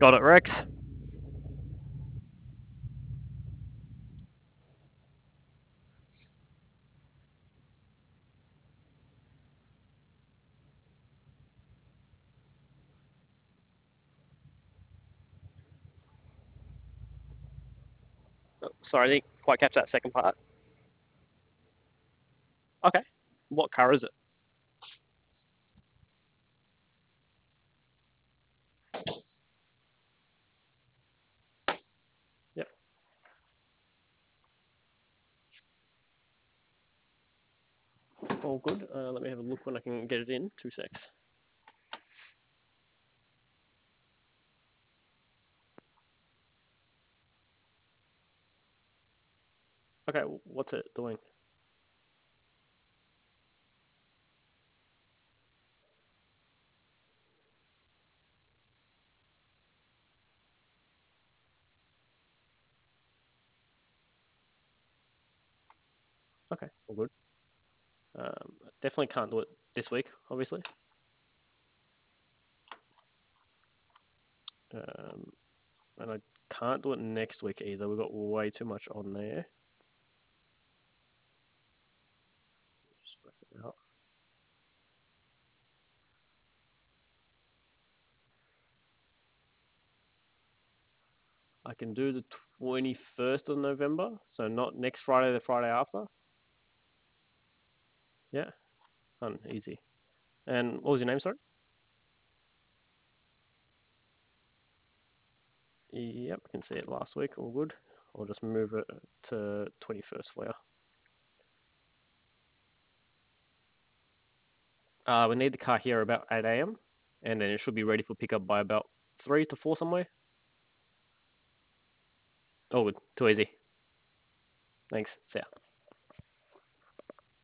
Got it, Rex. Oh, sorry, I didn't quite catch that second part. Okay. What car is it? Yep. All good. Let me have a look when I can get it in. 2 secs. Okay, what's it doing? Okay, all good. Definitely can't do it this week, obviously. Um, and I can't do it next week either. We've got way too much on there. Just work it out. I can do the 21st of November, so not next Friday, the Friday after. Yeah, fun, easy. And what was your name, sorry? Yep, I can see it last week. All good. I'll just move it to 21st for you. We need the car here about 8 a.m. and then it should be ready for pickup by about 3 to 4 somewhere. Oh, good. Too easy. Thanks. See ya.